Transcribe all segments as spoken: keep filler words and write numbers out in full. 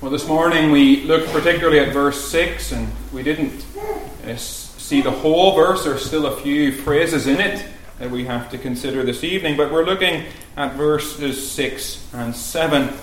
Well, this morning we looked particularly at verse six, and we didn't uh, see the whole verse. There's still a few phrases in it that we have to consider this evening, but we're looking at verses six and seven.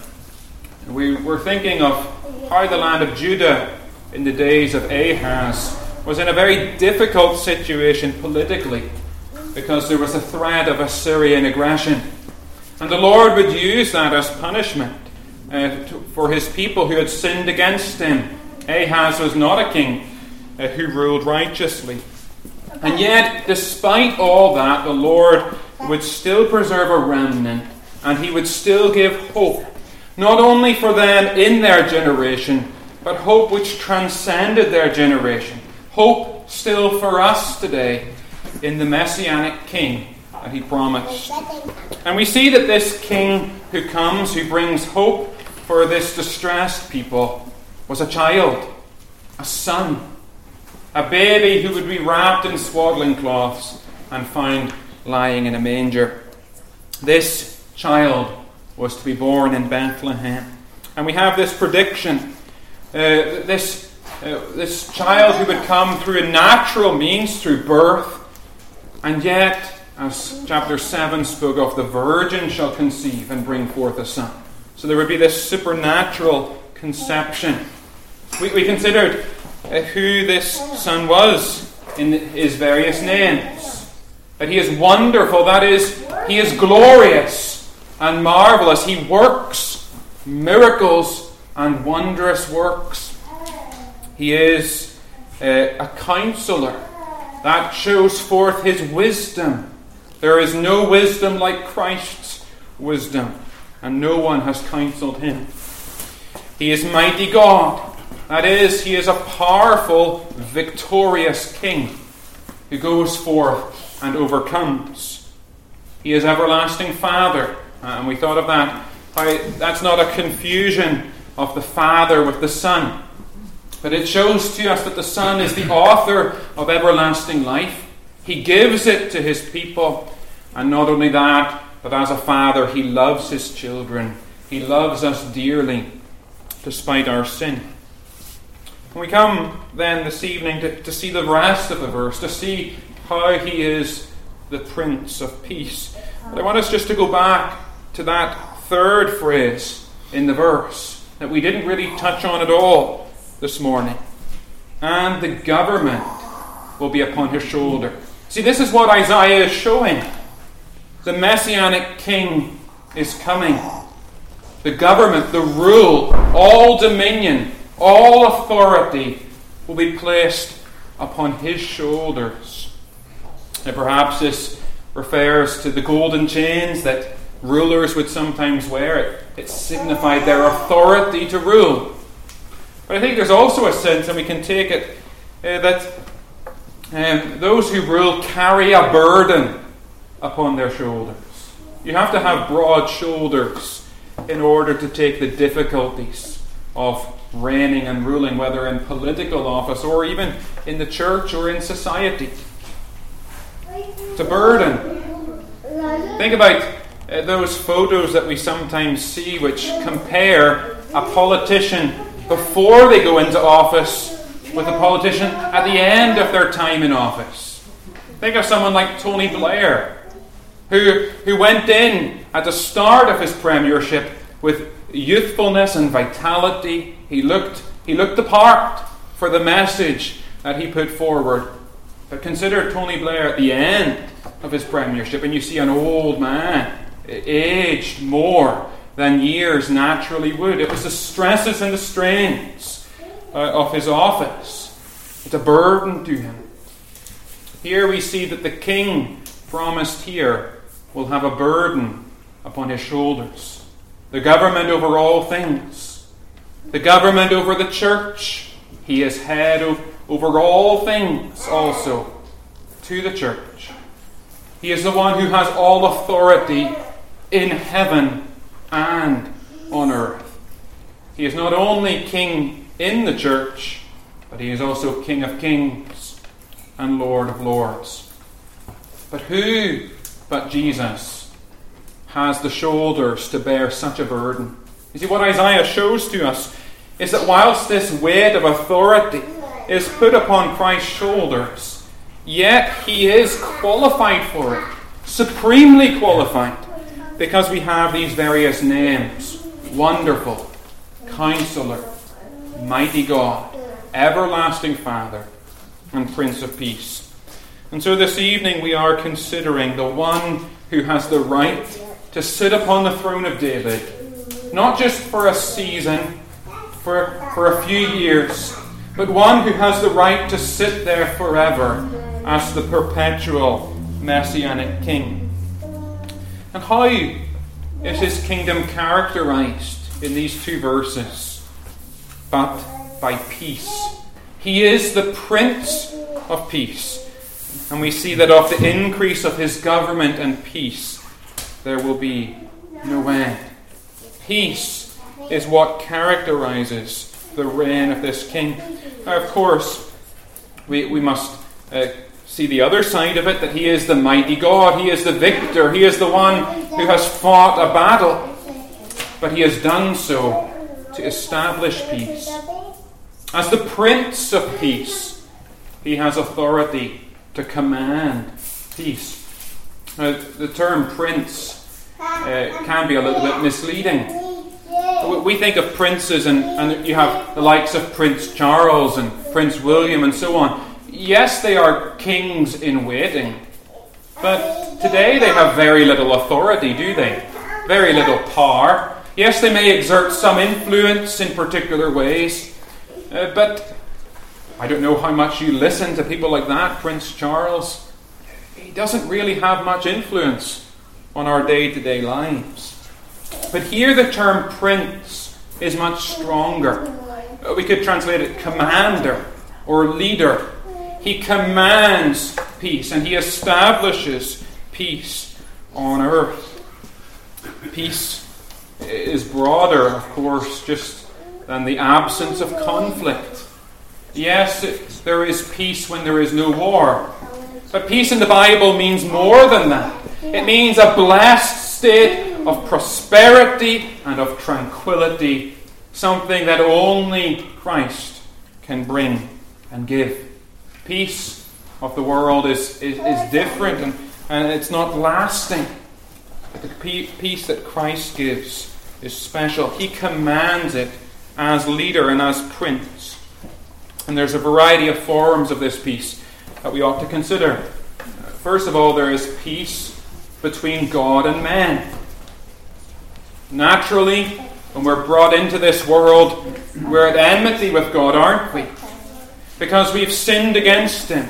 We were thinking of how the land of Judah in the days of Ahaz was in a very difficult situation politically because there was a threat of Assyrian aggression. And the Lord would use that as punishment uh, to, for his people who had sinned against him. Ahaz was not a king uh, who ruled righteously. And yet, despite all that, the Lord would still preserve a remnant, and he would still give hope, not only for them in their generation, but hope which transcended their generation. Hope still for us today in the Messianic King that he promised. And we see that this King who comes, who brings hope for this distressed people, was a child, a son, a baby who would be wrapped in swaddling cloths and found lying in a manger. This child was to be born in Bethlehem. And we have this prediction, uh, this, uh, this child who would come through a natural means, through birth, and yet, as chapter seven spoke of, the virgin shall conceive and bring forth a son. So there would be this supernatural conception. We, we considered uh, who this son was in his various names. That he is wonderful, that is, he is glorious and marvelous. He works miracles and wondrous works. He is uh, a counselor. That shows forth his wisdom. There is no wisdom like Christ's wisdom, and no one has counselled him. He is mighty God. That is, he is a powerful, victorious King who goes forth and overcomes. He is everlasting Father, and we thought of that. How that's not a confusion of the Father with the Son, but it shows to us that the Son is the author of everlasting life. He gives it to his people. And not only that, but as a father, he loves his children. He loves us dearly, despite our sin. And we come then this evening to, to see the rest of the verse, to see how he is the Prince of Peace. But I want us just to go back to that third phrase in the verse that we didn't really touch on at all this morning. And the government will be upon his shoulder. See, this is what Isaiah is showing. The Messianic King is coming. The government, the rule, all dominion, all authority will be placed upon his shoulders. And perhaps this refers to the golden chains that rulers would sometimes wear. It, it signified their authority to rule. But I think there's also a sense, and we can take it, uh, that um, those who rule carry a burden upon their shoulders. You have to have broad shoulders in order to take the difficulties of reigning and ruling, whether in political office or even in the church or in society. It's a burden. Think about uh, those photos that we sometimes see which compare a politician before they go into office with a politician at the end of their time in office. Think of someone like Tony Blair, who, who went in at the start of his premiership with youthfulness and vitality. He looked, he looked the part for the message that he put forward. But consider Tony Blair at the end of his premiership, and you see an old man, aged more than years naturally would. It was the stresses and the strains uh, of his office. It's a burden to him. Here we see that the king promised here will have a burden upon his shoulders. The government over all things. The government over the church. He is head of, over all things also to the church. He is the one who has all authority in heaven and on earth. He is not only king in the church, but he is also King of kings and Lord of lords. But who but Jesus has the shoulders to bear such a burden? You see, what Isaiah shows to us is that whilst this weight of authority is put upon Christ's shoulders, yet he is qualified for it, supremely qualified, because we have these various names: Wonderful, Counselor, Mighty God, Everlasting Father, and Prince of Peace. And so this evening we are considering the one who has the right to sit upon the throne of David, not just for a season, for, for a few years, but one who has the right to sit there forever as the perpetual Messianic King. And how is his kingdom characterized in these two verses? But by peace. He is the Prince of Peace. And we see that of the increase of his government and peace, there will be no end. Peace is what characterizes the reign of this king. Now, of course, we, we must uh, see the other side of it, that he is the mighty God. He is the victor. He is the one who has fought a battle. But he has done so to establish peace. As the Prince of Peace, he has authority to command peace. Now, the term prince uh, can be a little bit misleading. We think of princes, and, and you have the likes of Prince Charles and Prince William and so on. Yes, they are kings in waiting, but today they have very little authority, do they? Very little power. Yes, they may exert some influence in particular ways, uh, but I don't know how much you listen to people like that. Prince Charles, he doesn't really have much influence on our day-to-day lives. But here the term prince is much stronger. We could translate it commander or leader. He commands peace and he establishes peace on earth. Peace is broader, of course, just than the absence of conflict. Yes, it, there is peace when there is no war. But peace in the Bible means more than that. It means a blessed state of prosperity and of tranquility, something that only Christ can bring and give. Peace of the world is, is, is different, and, and it's not lasting. But the peace that Christ gives is special. He commands it as leader and as prince. And there's a variety of forms of this peace that we ought to consider. First of all, there is peace between God and man. Naturally, when we're brought into this world, we're at enmity with God, aren't we? Because we've sinned against Him.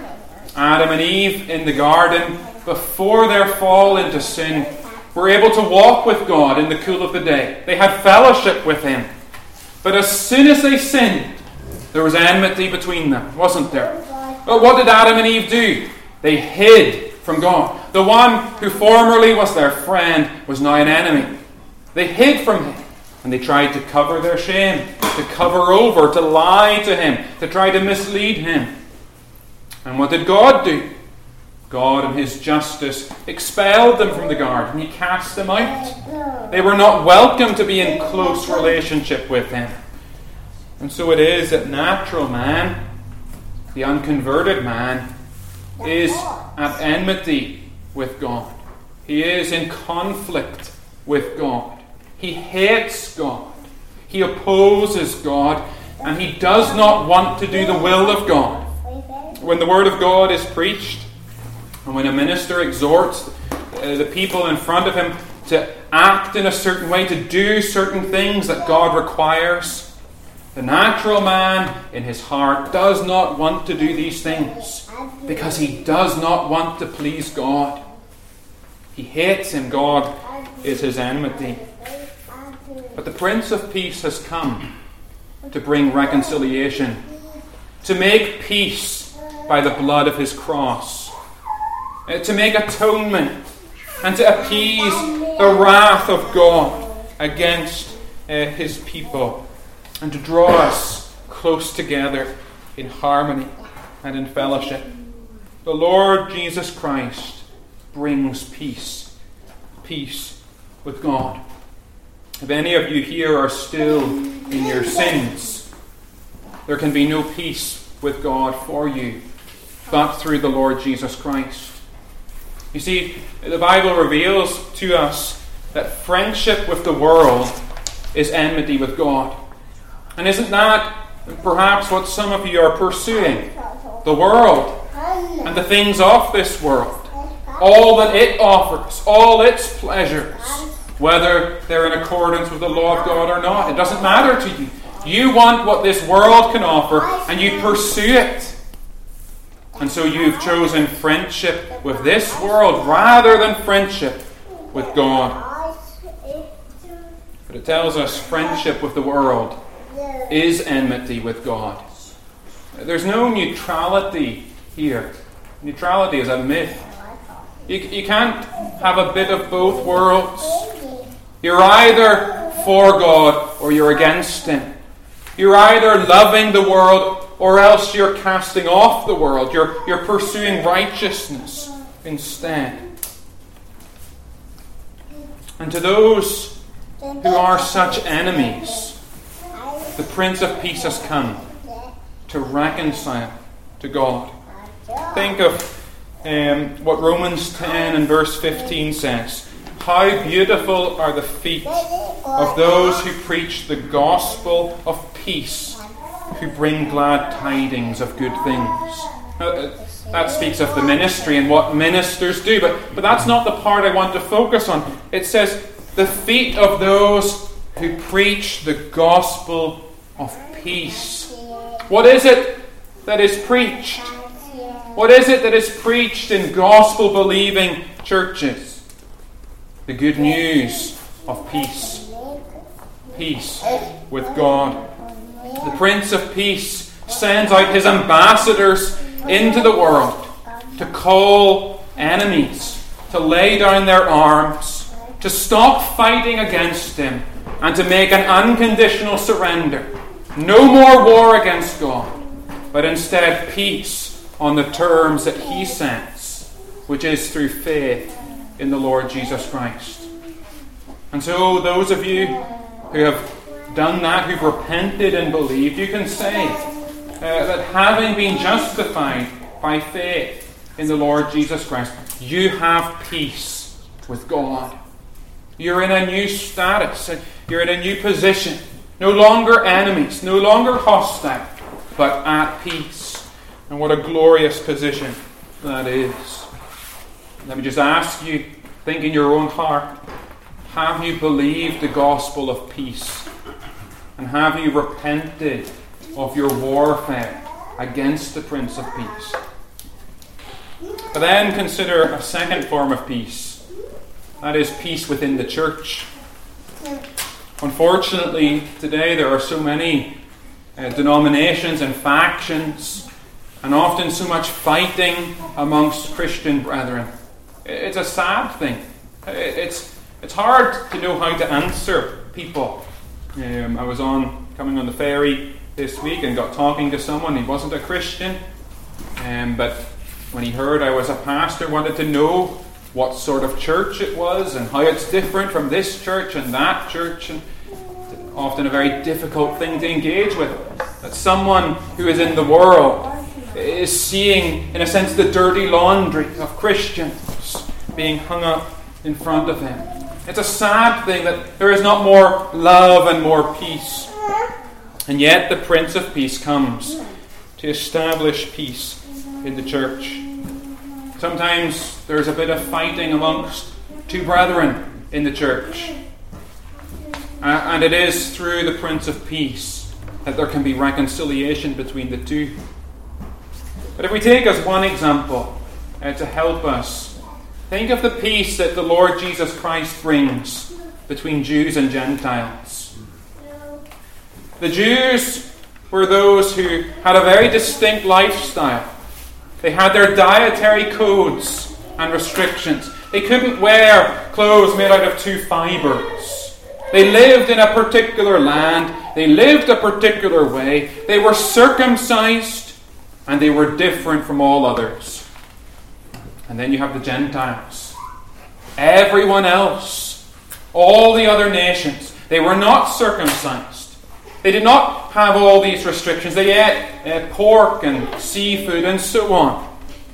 Adam and Eve in the garden, before their fall into sin, were able to walk with God in the cool of the day. They had fellowship with Him. But as soon as they sinned, there was enmity between them, wasn't there? But what did Adam and Eve do? They hid from God. The one who formerly was their friend was now an enemy. They hid from Him, and they tried to cover their shame, to cover over, to lie to Him, to try to mislead Him. And what did God do? God in His justice expelled them from the garden. He cast them out. They were not welcome to be in close relationship with Him. And so it is that natural man, the unconverted man, is at enmity with God. He is in conflict with God. He hates God. He opposes God. And he does not want to do the will of God. When the Word of God is preached, and when a minister exhorts uh, the people in front of him to act in a certain way, to do certain things that God requires, the natural man in his heart does not want to do these things because he does not want to please God. He hates Him. God is his enmity. But the Prince of Peace has come to bring reconciliation, to make peace by the blood of His cross, to make atonement and to appease the wrath of God against uh, His people, and to draw us close together in harmony and in fellowship. The Lord Jesus Christ brings peace, peace with God. If any of you here are still in your sins, there can be no peace with God for you but through the Lord Jesus Christ. You see, the Bible reveals to us that friendship with the world is enmity with God. And isn't that perhaps what some of you are pursuing? The world and the things of this world. All that it offers, all its pleasures, whether they're in accordance with the law of God or not. It doesn't matter to you. You want what this world can offer and you pursue it. And so you've chosen friendship with this world rather than friendship with God. But it tells us friendship with the world is enmity with God. There's no neutrality here. Neutrality is a myth. You, you can't have a bit of both worlds. You're either for God or you're against Him. You're either loving the world or else you're casting off the world. You're, you're pursuing righteousness instead. And to those who are such enemies, the Prince of Peace has come to reconcile to God. Think of um, what Romans ten and verse fifteen says. How beautiful are the feet of those who preach the gospel of peace, who bring glad tidings of good things. Uh, that speaks of the ministry and what ministers do, but, but that's not the part I want to focus on. It says, the feet of those who preach the gospel of peace. What is it that is preached? What is it that is preached in gospel-believing churches? The good news of peace. Peace with God. The Prince of Peace sends out His ambassadors into the world to call enemies, to lay down their arms, to stop fighting against Him, and to make an unconditional surrender. No more war against God, but instead peace on the terms that He sets, which is through faith in the Lord Jesus Christ. And so those of you who have done that, who've repented and believed, you can say uh, that having been justified by faith in the Lord Jesus Christ, you have peace with God. You're in a new status. You're in a new position. No longer enemies, no longer hostile, but at peace. And what a glorious position that is. Let me just ask you, think in your own heart, have you believed the gospel of peace? And have you repented of your warfare against the Prince of Peace? But then consider a second form of peace. That is peace within the church. Unfortunately, today there are so many uh, denominations and factions, and often so much fighting amongst Christian brethren. It's a sad thing. It's it's hard to know how to answer people. Um, I was on coming on the ferry this week and got talking to someone. He wasn't a Christian, um, but when he heard I was a pastor, wanted to know what sort of church it was and how it's different from this church and that church. And often a very difficult thing to engage with. That someone who is in the world is seeing, in a sense, the dirty laundry of Christians being hung up in front of him. It's a sad thing that there is not more love and more peace. And yet the Prince of Peace comes to establish peace in the church. Sometimes there's a bit of fighting amongst two brethren in the church. Uh, and it is through the Prince of Peace that there can be reconciliation between the two. But if we take as one example uh, to help us, think of the peace that the Lord Jesus Christ brings between Jews and Gentiles. The Jews were those who had a very distinct lifestyle. They had their dietary codes and restrictions. They couldn't wear clothes made out of two fibers. They lived in a particular land. They lived a particular way. They were circumcised, and they were different from all others. And then you have the Gentiles. Everyone else, all the other nations, They were not circumcised. They did not have all these restrictions. They ate uh, pork and seafood and so on.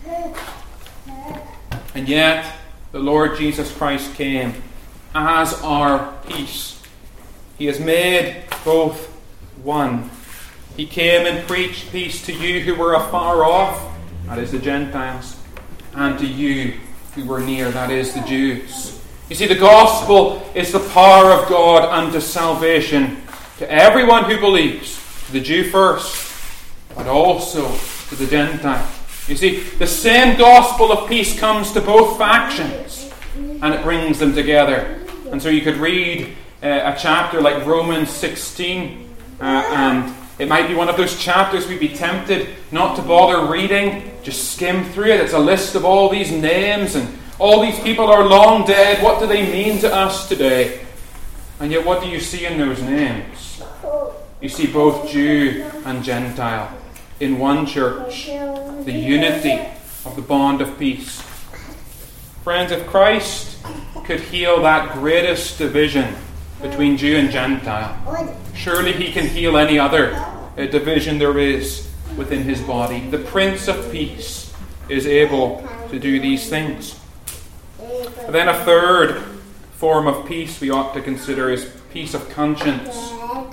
And yet, the Lord Jesus Christ came as our peace. He has made both one. He came and preached peace to you who were afar off, that is the Gentiles, and to you who were near, that is the Jews. You see, the gospel is the power of God unto salvation to everyone who believes, to the Jew first, but also to the Gentile. You see, the same gospel of peace comes to both factions, and it brings them together. And so you could read uh, a chapter like Romans sixteen, uh, and it might be one of those chapters we'd be tempted not to bother reading, just skim through it. It's a list of all these names, and all these people are long dead. What do they mean to us today? And yet what do you see in those names? You see both Jew and Gentile in one church, the unity of the bond of peace. Friends, if Christ could heal that greatest division between Jew and Gentile, surely he can heal any other uh, division there is within his body. The Prince of Peace is able to do these things. And then a third form of peace we ought to consider is peace of conscience.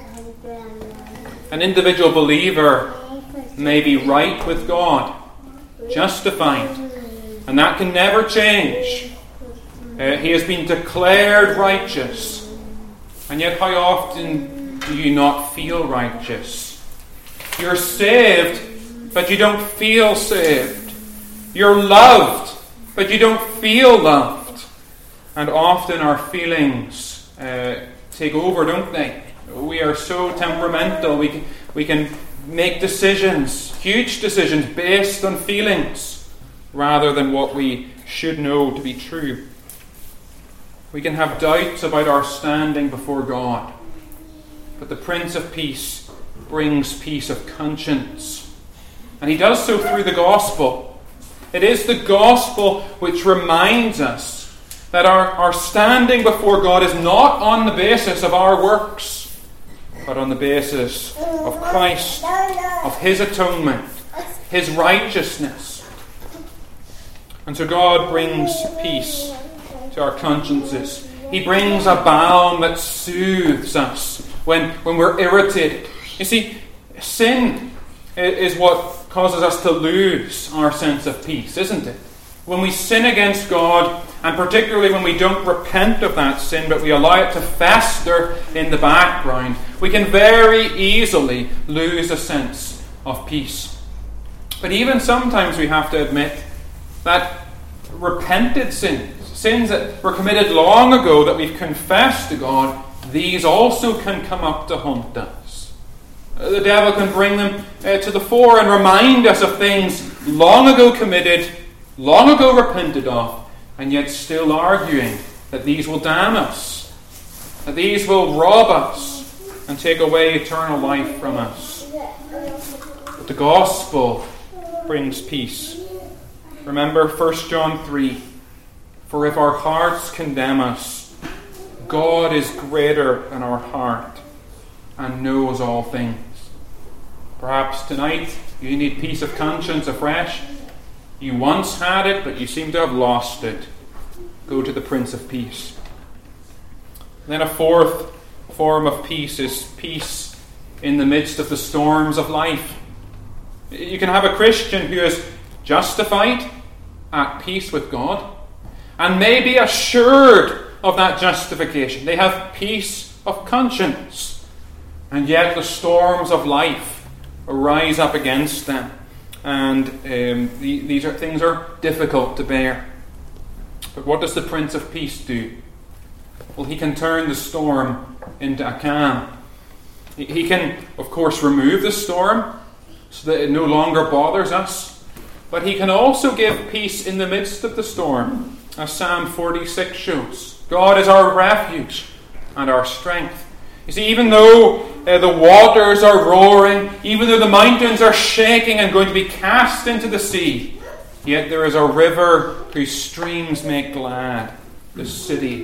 An individual believer may be right with God, justified, and that can never change. Uh, he has been declared righteous, and yet how often do you not feel righteous? You're saved, but you don't feel saved. You're loved, but you don't feel loved. And often our feelings uh, take over, don't they? We are so temperamental. We can, we can make decisions, huge decisions, based on feelings rather than what we should know to be true. We can have doubts about our standing before God. But the Prince of Peace brings peace of conscience. And he does so through the gospel. It is the gospel which reminds us that our, our standing before God is not on the basis of our works, but on the basis of Christ, of his atonement, his righteousness. And so God brings peace to our consciences. He brings a balm that soothes us when, when we're irritated. You see, sin is what causes us to lose our sense of peace, isn't it? When we sin against God, and particularly when we don't repent of that sin, but we allow it to fester in the background, we can very easily lose a sense of peace. But even sometimes we have to admit that repented sins, sins that were committed long ago that we've confessed to God, these also can come up to haunt us. The devil can bring them uh, to the fore and remind us of things long ago committed, long ago repented of, and yet still arguing that these will damn us, that these will rob us and take away eternal life from us. But the gospel brings peace. Remember First John three, for if our hearts condemn us, God is greater than our heart and knows all things. Perhaps tonight you need peace of conscience afresh. You once had it, but you seem to have lost it. Go to the Prince of Peace. Then a fourth form of peace is peace in the midst of the storms of life. You can have a Christian who is justified, at peace with God, and may be assured of that justification. They have peace of conscience, and yet the storms of life rise up against them. And um, the, these are things are difficult to bear. But what does the Prince of Peace do? Well, he can turn the storm into a calm. He, he can, of course, remove the storm so that it no longer bothers us. But he can also give peace in the midst of the storm, as Psalm forty-six shows. God is our refuge and our strength. You see, even though uh, the waters are roaring, even though the mountains are shaking and going to be cast into the sea, yet there is a river whose streams make glad the city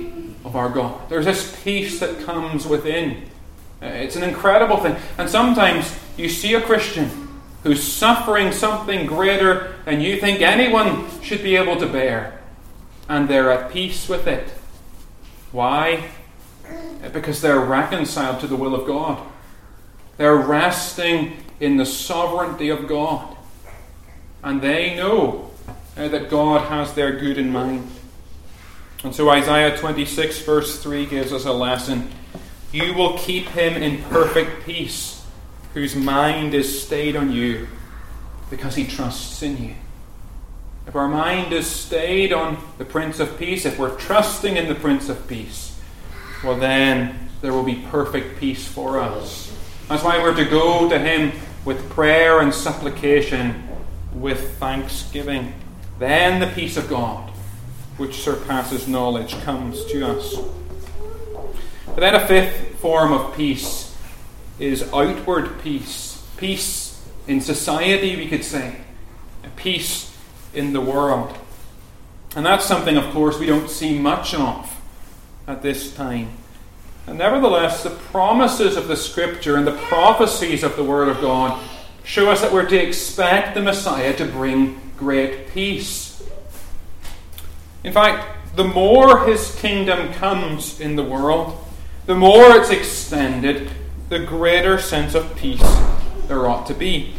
of our God. There's this peace that comes within. It's an incredible thing. And sometimes you see a Christian who's suffering something greater than you think anyone should be able to bear, and they're at peace with it. Why? Because they're reconciled to the will of God. They're resting in the sovereignty of God. And they know uh, that God has their good in mind. And so Isaiah twenty-six verse three gives us a lesson. You will keep him in perfect peace, whose mind is stayed on you, because he trusts in you. If our mind is stayed on the Prince of Peace, if we're trusting in the Prince of Peace, well then there will be perfect peace for us. That's why we're to go to him with prayer and supplication, with thanksgiving. Then the peace of God, which surpasses knowledge, comes to us. But then a fifth form of peace is outward peace. Peace in society, we could say. A peace in the world. And that's something, of course, we don't see much of at this time. And nevertheless, the promises of the Scripture and the prophecies of the Word of God show us that we're to expect the Messiah to bring great peace. In fact, the more his kingdom comes in the world, the more it's extended, the greater sense of peace there ought to be.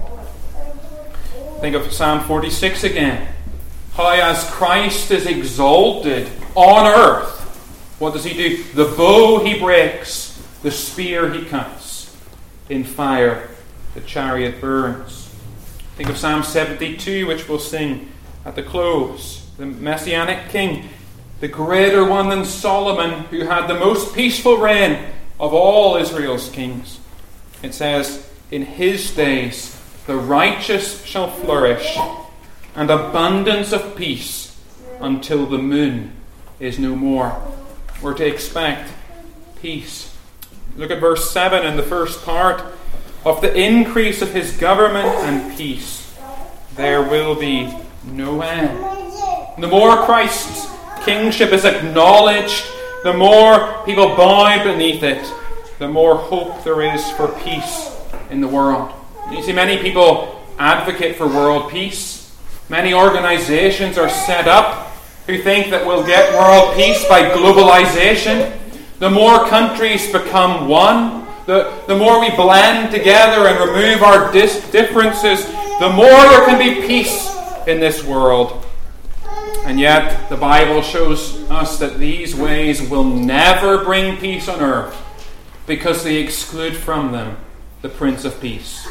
Think of Psalm forty-six again. How as Christ is exalted on earth, what does he do? The bow he breaks, the spear he cuts. In fire the chariot burns. Think of Psalm seventy-two, which we'll sing at the close. The Messianic King, the greater one than Solomon, who had the most peaceful reign of all Israel's kings. It says, in his days the righteous shall flourish, and abundance of peace until the moon is no more. We're to expect peace. Look at verse seven in the first part. Of the increase of his government and peace, there will be no end. The more Christ's kingship is acknowledged, the more people bow beneath it, the more hope there is for peace in the world. You see, many people advocate for world peace. Many organizations are set up who think that we'll get world peace by globalization. The more countries become one, the, the more we blend together and remove our dis- differences, the more there can be peace in this world. And yet, the Bible shows us that these ways will never bring peace on earth because they exclude from them the Prince of Peace.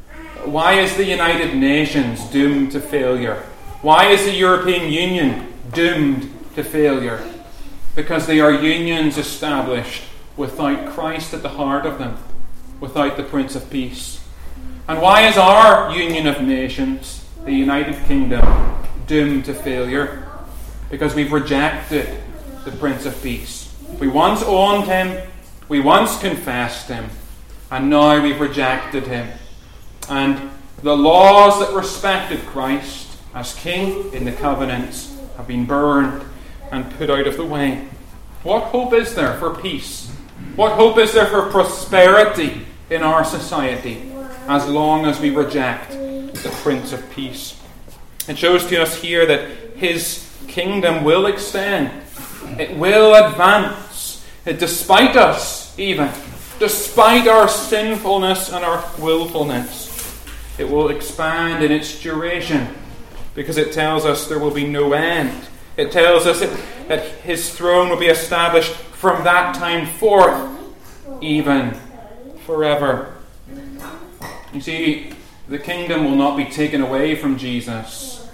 Why is the United Nations doomed to failure? Why is the European Union doomed to failure? Because they are unions established without Christ at the heart of them, without the Prince of Peace. And why is our union of nations, the United Kingdom, doomed to failure? Because we've rejected the Prince of Peace. We once owned him, we once confessed him, and now we've rejected him. And the laws that respected Christ as King in the covenants have been burned and put out of the way. What hope is there for peace? What hope is there for prosperity in our society as long as we reject the Prince of Peace? It shows to us here that his kingdom will extend. It will advance. Despite us, even. Despite our sinfulness and our willfulness. It will expand in its duration. Because it tells us there will be no end. It tells us it, that his throne will be established from that time forth, even forever. You see, the kingdom will not be taken away from Jesus.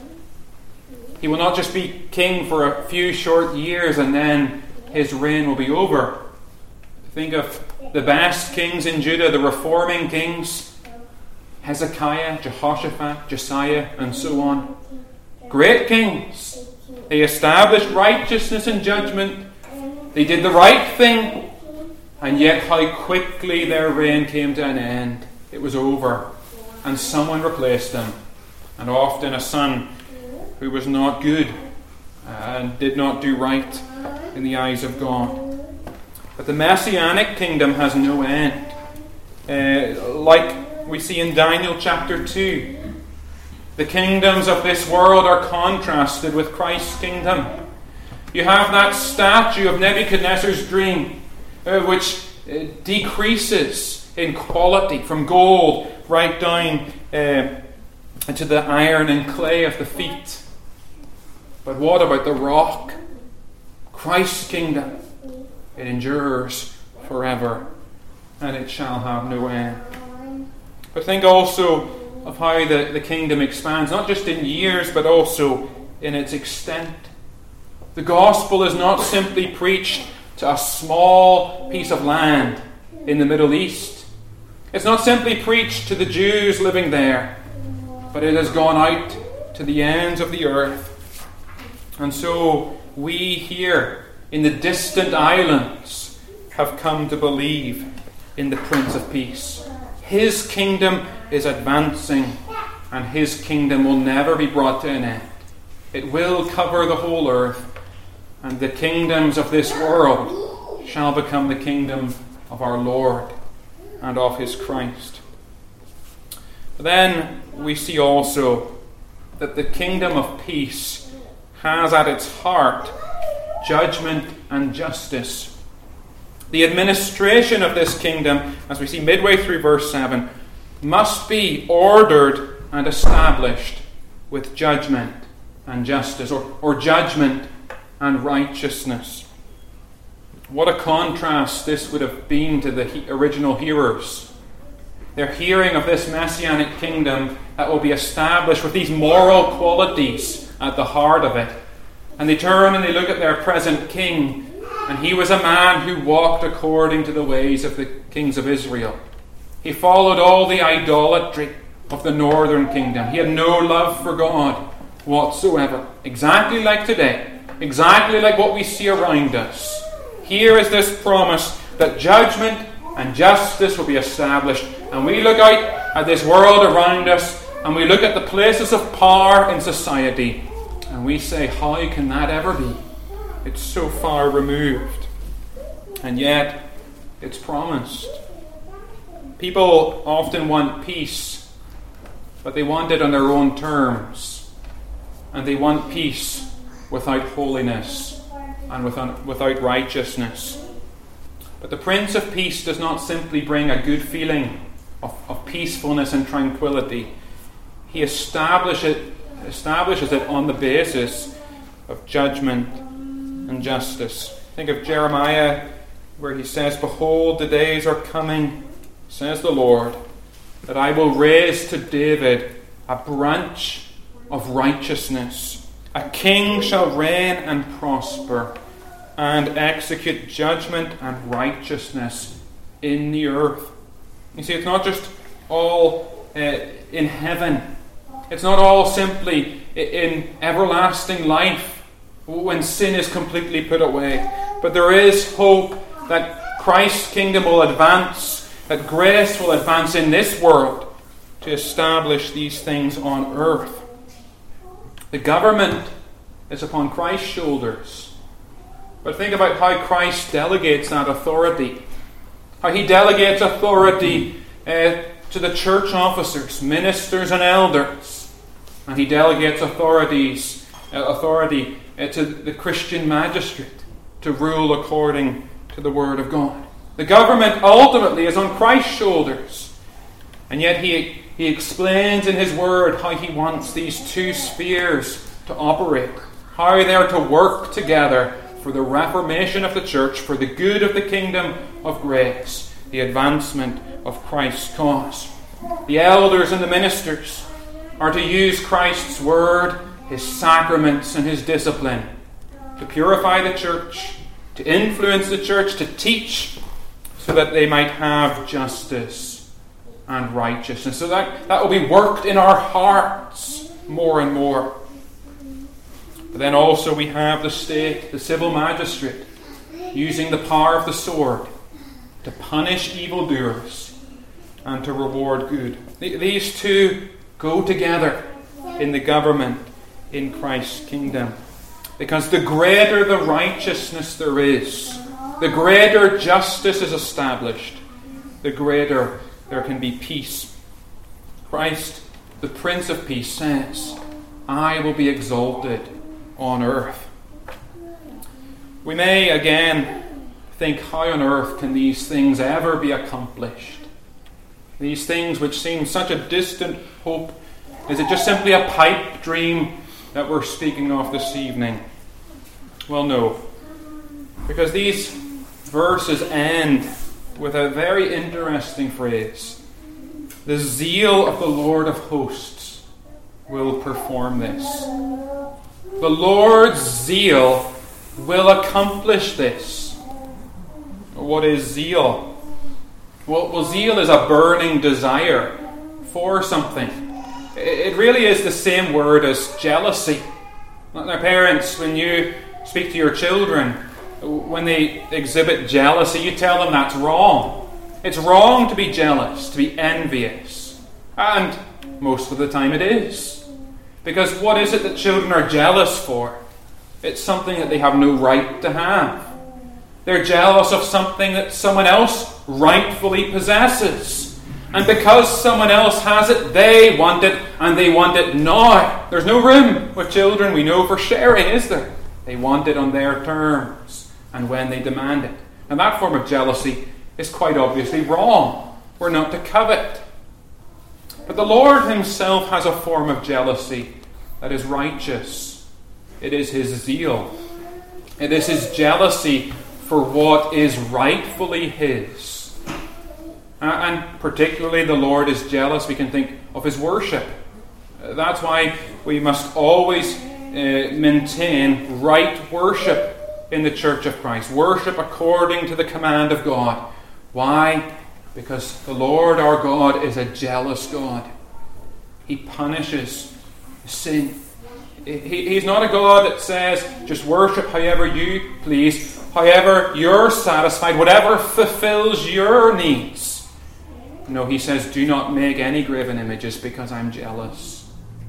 He will not just be king for a few short years and then his reign will be over. Think of the best kings in Judah, the reforming kings, Hezekiah, Jehoshaphat, Josiah, and so on. Great kings. They established righteousness and judgment. They did the right thing. And yet how quickly their reign came to an end. It was over. And someone replaced them. And often a son who was not good and did not do right. in the eyes of God. But the Messianic kingdom has no end. Uh, like we see in Daniel chapter two, the kingdoms of this world are contrasted with Christ's kingdom. You have that statue of Nebuchadnezzar's dream, uh, which uh, decreases in quality from gold right down uh, to the iron and clay of the feet. But what about the rock? Christ's kingdom. It endures forever, and it shall have no end. But think also of how the, the kingdom expands, not just in years, but also in its extent. The gospel is not simply preached to a small piece of land in the Middle East. It's not simply preached to the Jews living there, but it has gone out to the ends of the earth. And so we here in the distant islands have come to believe in the Prince of Peace. His kingdom is advancing, and his kingdom will never be brought to an end. It will cover the whole earth, and the kingdoms of this world shall become the kingdom of our Lord and of his Christ. But then we see also that the kingdom of peace has at its heart judgment and justice. The administration of this kingdom, as we see midway through verse seven, must be ordered and established with judgment and justice, or, or judgment and righteousness. What a contrast this would have been to the he- original hearers. They're hearing of this messianic kingdom that will be established with these moral qualities at the heart of it. And they turn and they look at their present king, and he was a man who walked according to the ways of the kings of Israel. He followed all the idolatry of the northern kingdom. He had no love for God whatsoever. Exactly like today. Exactly like what we see around us. Here is this promise that judgment and justice will be established. And we look out at this world around us, and we look at the places of power in society, and we say, how can that ever be? It's so far removed. And yet, it's promised. People often want peace, but they want it on their own terms. And they want peace without holiness and without, without righteousness. But the Prince of Peace does not simply bring a good feeling of, of peacefulness and tranquility. He establishes it, establishes it on the basis of judgment and justice. Think of Jeremiah, where he says, "Behold, the days are coming, says the Lord, that I will raise to David a branch of righteousness. A king shall reign and prosper, and execute judgment and righteousness in the earth." You see, it's not just all uh, in heaven. It's not all simply in everlasting life when sin is completely put away. But there is hope that Christ's kingdom will advance, that grace will advance in this world to establish these things on earth. The government is upon Christ's shoulders. But think about how Christ delegates that authority. How he delegates authority uh, to the church officers, ministers and elders. And he delegates authorities, uh, authority uh, to the Christian magistrate to rule according to the Word of God. The government ultimately is on Christ's shoulders. And yet he, he explains in his Word how he wants these two spheres to operate. How they are to work together for the reformation of the church, for the good of the kingdom of grace, the advancement of Christ's cause. The elders and the ministers are to use Christ's word, his sacraments and his discipline to purify the church, to influence the church, to teach, so that they might have justice and righteousness. So that, that will be worked in our hearts more and more. But then also we have the state, the civil magistrate, using the power of the sword to punish evildoers and to reward good. These two go together in the government in Christ's kingdom. Because the greater the righteousness there is, the greater justice is established, the greater there can be peace. Christ, the Prince of Peace, says, I will be exalted on earth. We may again think, how on earth can these things ever be accomplished? These things which seem such a distant hope. Is it just simply a pipe dream that we're speaking of this evening? Well, no. Because these verses end with a very interesting phrase. The zeal of the Lord of hosts will perform this. The Lord's zeal will accomplish this. What is zeal? Well, well, zeal is a burning desire for something. It really is the same word as jealousy. Now, parents, when you speak to your children, when they exhibit jealousy, you tell them that's wrong. It's wrong to be jealous, to be envious. And most of the time it is. Because what is it that children are jealous for? It's something that they have no right to have. They're jealous of something that someone else rightfully possesses. And because someone else has it, they want it, and they want it now. There's no room with children, we know, for sharing, is there? They want it on their terms, and when they demand it. And that form of jealousy is quite obviously wrong. We're not to covet. But the Lord himself has a form of jealousy that is righteous. It is his zeal. It is his jealousy for what is rightfully his. Uh, and particularly the Lord is jealous, we can think, of his worship. Uh, that's why we must always uh, maintain right worship in the Church of Christ. Worship according to the command of God. Why? Because the Lord our God is a jealous God. He punishes sin. He, he's not a God that says, just worship however you please, however you're satisfied, whatever fulfills your needs. No, he says, do not make any graven images because I'm jealous.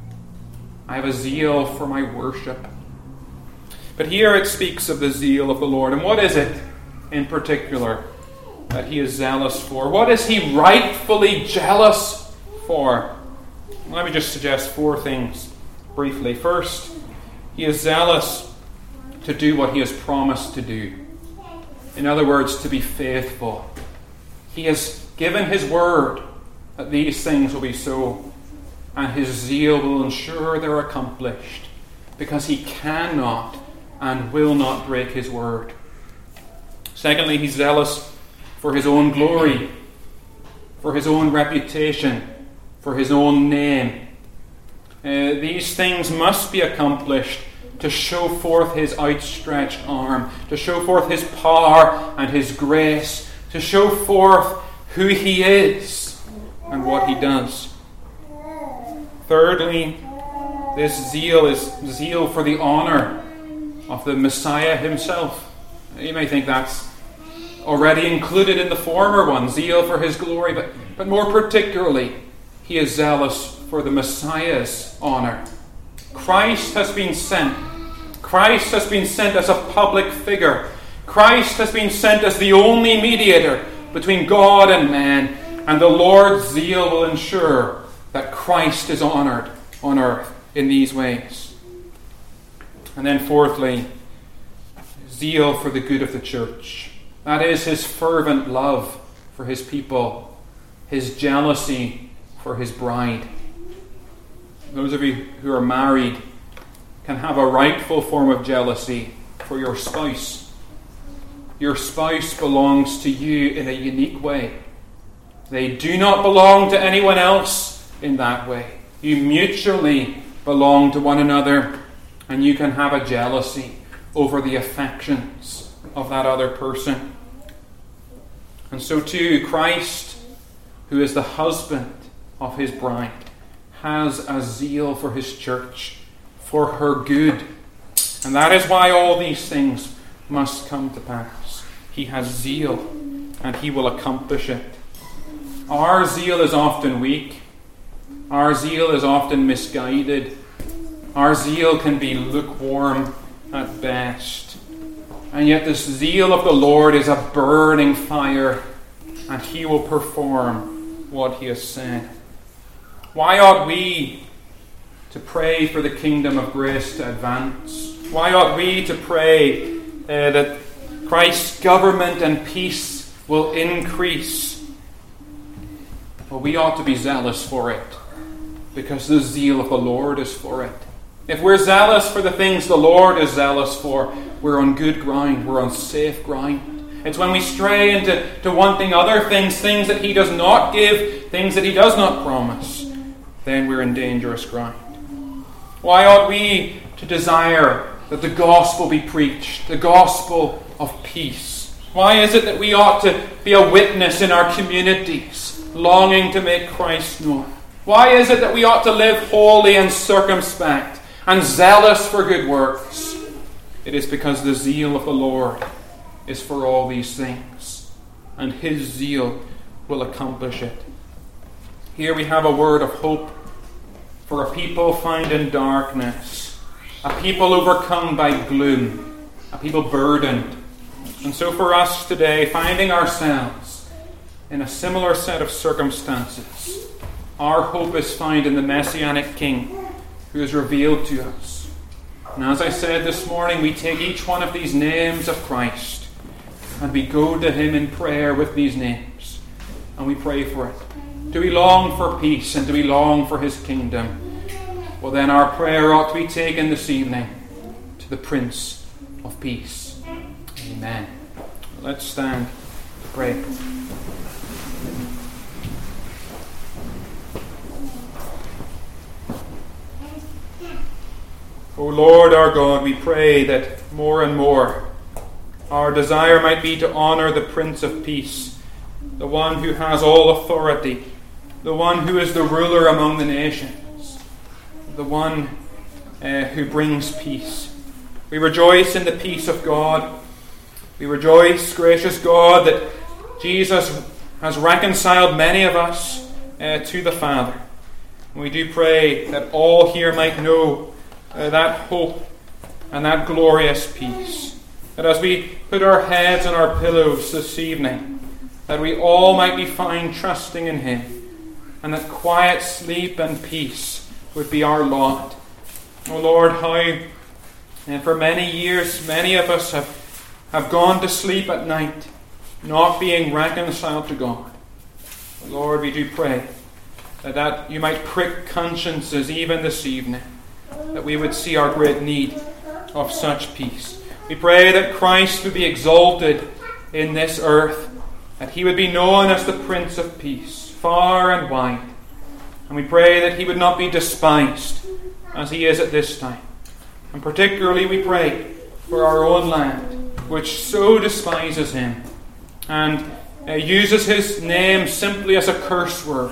I have a zeal for my worship. But here it speaks of the zeal of the Lord. And what is it in particular that he is zealous for? What is he rightfully jealous for? Let me just suggest four things briefly. First, he is zealous to do what he has promised to do. In other words, to be faithful. He has given his word that these things will be so, and his zeal will ensure they're accomplished, because he cannot and will not break his word. Secondly, he's zealous for his own glory, for his own reputation, for his own name. Uh, these things must be accomplished to show forth his outstretched arm, to show forth his power and his grace, to show forth who he is and what he does. Thirdly, this zeal is zeal for the honour of the Messiah himself. You may think that's already included in the former one, zeal for his glory, but, but more particularly, he is zealous for the Messiah's honour. Christ has been sent. Christ has been sent as a public figure. Christ has been sent as the only mediator between God and man, and the Lord's zeal will ensure that Christ is honoured on earth in these ways. And then fourthly, zeal for the good of the church. That is his fervent love for his people, his jealousy for his bride. Those of you who are married can have a rightful form of jealousy for your spouse. Your spouse belongs to you in a unique way. They do not belong to anyone else in that way. You mutually belong to one another, and you can have a jealousy over the affections of that other person. And so too, Christ, who is the husband of his bride, has a zeal for his church, for her good. And that is why all these things must come to pass. He has zeal, and he will accomplish it. Our zeal is often weak. Our zeal is often misguided. Our zeal can be lukewarm. at best. And yet the zeal of the Lord is a burning fire, and He will perform what He has said. Why ought we to pray for the kingdom of grace to advance? Why ought we to pray uh, that Christ's government and peace will increase? Well, we ought to be zealous for it, because the zeal of the Lord is for it. If we're zealous for the things the Lord is zealous for, we're on good ground, we're on safe ground. It's when we stray into to wanting other things, things that He does not give, things that He does not promise, then we're in dangerous ground. Why ought we to desire that the gospel be preached, the gospel of peace? Why is it that we ought to be a witness in our communities, longing to make Christ known? Why is it that we ought to live holy and circumspect and zealous for good works? It is because the zeal of the Lord is for all these things, and His zeal will accomplish it. Here we have a word of hope for a people found in darkness, a people overcome by gloom, a people burdened. And so for us today, finding ourselves in a similar set of circumstances, our hope is found in the Messianic King who is revealed to us. And as I said this morning, we take each one of these names of Christ and we go to Him in prayer with these names and we pray for it. Do we long for peace and do we long for His kingdom? Well, then our prayer ought to be taken this evening to the Prince of Peace. Amen. Let's stand to pray. O Lord our God, we pray that more and more our desire might be to honour the Prince of Peace, the one who has all authority, the one who is the ruler among the nations, the one uh, who brings peace. We rejoice in the peace of God. We rejoice, gracious God, that Jesus has reconciled many of us uh, to the Father. And we do pray that all here might know uh, that hope and that glorious peace. That as we put our heads on our pillows this evening, that we all might be found trusting in Him, and that quiet sleep and peace would be our lot. O Lord, how and for many years many of us have, have gone to sleep at night, not being reconciled to God. O Lord, we do pray that, that you might prick consciences even this evening, that we would see our great need of such peace. We pray that Christ would be exalted in this earth, that He would be known as the Prince of Peace, far and wide. And we pray that He would not be despised as He is at this time. And particularly we pray for our own land, which so despises Him and uh, uses His name simply as a curse word.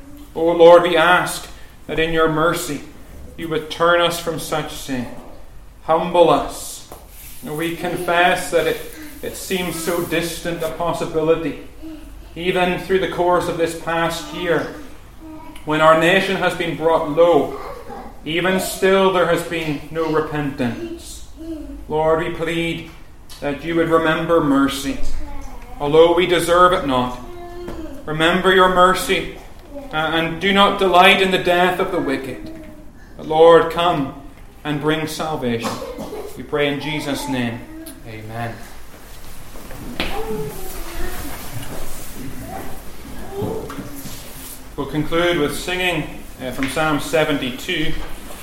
O Lord, we ask that in your mercy you would turn us from such sin. Humble us. And we confess that it, it seems so distant a possibility, even through the course of this past year, when our nation has been brought low. Even still there has been no repentance. Lord, we plead that you would remember mercy, although we deserve it not. Remember your mercy, uh, and do not delight in the death of the wicked. But Lord, come and bring salvation. We pray in Jesus' name. Amen. We'll conclude with singing uh, from Psalm seventy-two.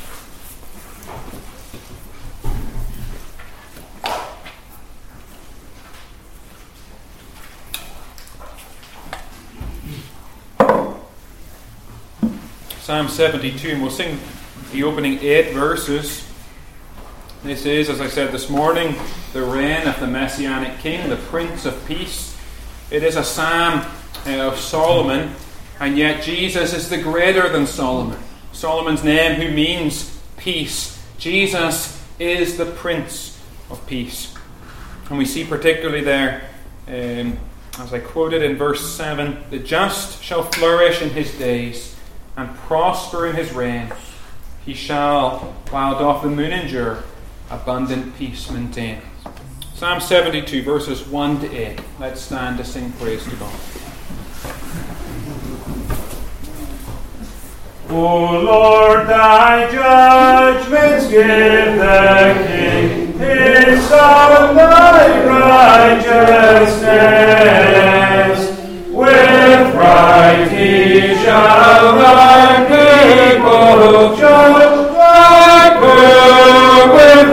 Psalm seventy-two, and we'll sing the opening eight verses. This is, as I said this morning, the reign of the Messianic King, the Prince of Peace. It is a psalm uh, of Solomon, and yet Jesus is the greater than Solomon. Solomon's name, who means peace. Jesus is the Prince of Peace. And we see particularly there, um, as I quoted in verse seven, the just shall flourish in his days, and prosper in his reign. He shall, while doth the moon endure, abundant peace maintained. Psalm seventy-two, verses one to eight. Let's stand to sing praise to God. O Lord, thy judgments give the King his song, thy righteousness. With right he shall thy people judge, thy poor with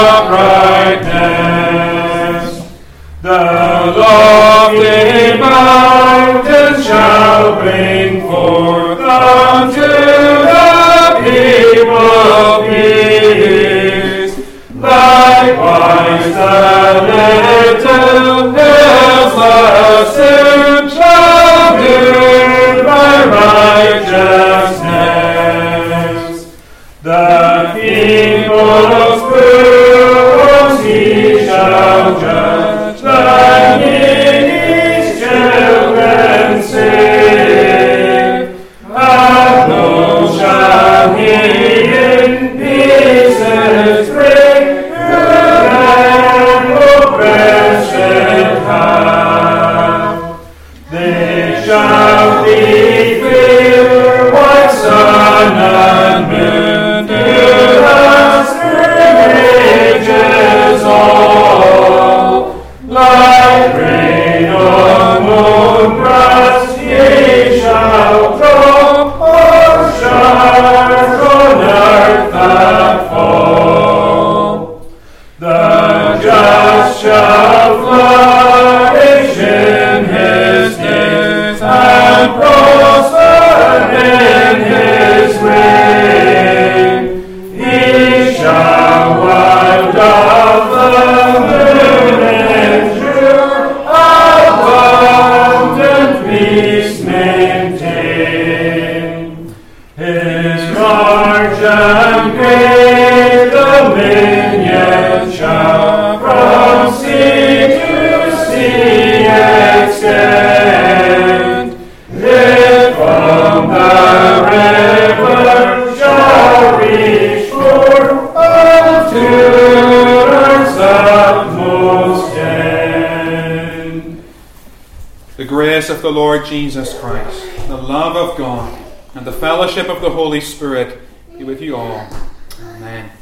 uprightness. The lofty mountains shall bring forth unto the people peace. Likewise the little hills the same shall do by righteousness. The people's poor he shall judge, the needy children save. And those shall he in pieces break, who then oppressed have. They shall be clear, white sun and moon, to last through ages all. Like rain on moon breast, ye shall drop, or showers on earth that fall. The just shall flourish in his days, and prosper in his reign. He shall wind up the moon endure, abundant peace maintain. His large and great dominion shall from sea to sea extend. It from the river shall reach forth unto earth's utmost end. The grace of the Lord Jesus Christ, the love of God, and the fellowship of the Holy Spirit be with you all. Amen.